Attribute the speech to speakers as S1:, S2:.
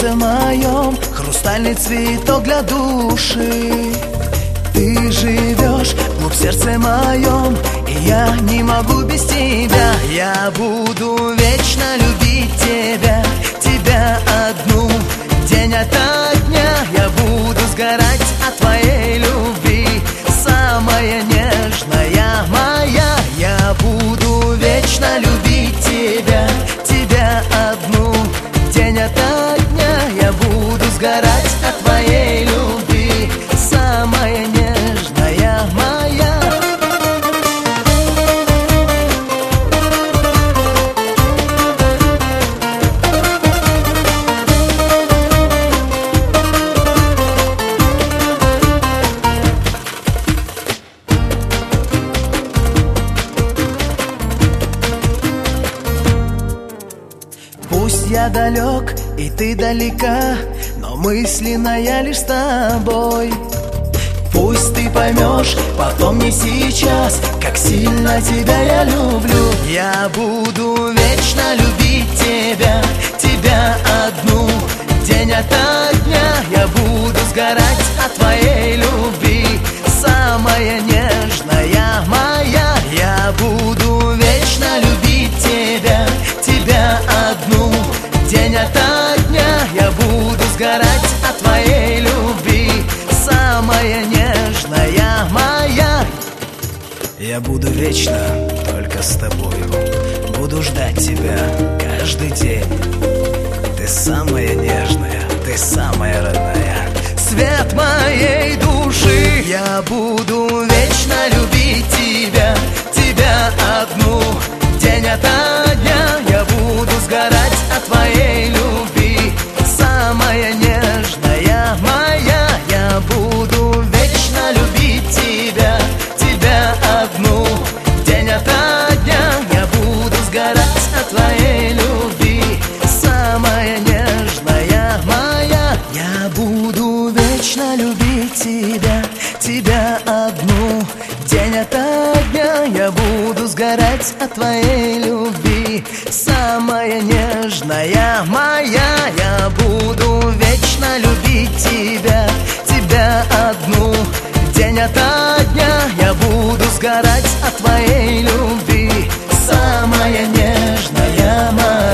S1: сердце моем хрустальный цветок для души. Ты живешь глубь в сердце моем, и я не могу без тебя. Я буду вечно любить тебя, тебя одну, день ото дня. Я буду сгорать от твоей любви, самая нежная моя. Я буду вечно любить тебя, тебя одну, день ото дня. Я буду сгорать от твоей любви, самая нежная моя. Пусть я далек и ты далека, но мысленно я лишь с тобой. Пусть ты поймешь потом, не сейчас, как сильно тебя я люблю. Я буду вечно любить тебя, тебя одну, день ото дня. Я буду сгорать от твоей любви, самая нежная моя. Я буду вечно любить тебя, тебя одну, день ото дня. Я буду сгорать от твоей любви, самая нежная моя. Я буду вечно только с тобою, буду ждать тебя каждый день. Ты самая нежная, ты самая родная, свет моей души. Я буду вечно любить тебя, тебя одну, день ото дня. Я буду сгорать от твоей любви, самая нежная моя. Я буду вечно любить тебя, тебя одну, день ото дня. Я буду сгорать от твоей любви, самая нежная моя. Я буду вечно любить тебя, тебя одну, день ото дня. Я буду сгорать от твоей любви, самая нежная моя. Я буду вечно любить тебя, тебя одну, день ото дня. Я буду сгорать от твоей любви, самая нежная моя.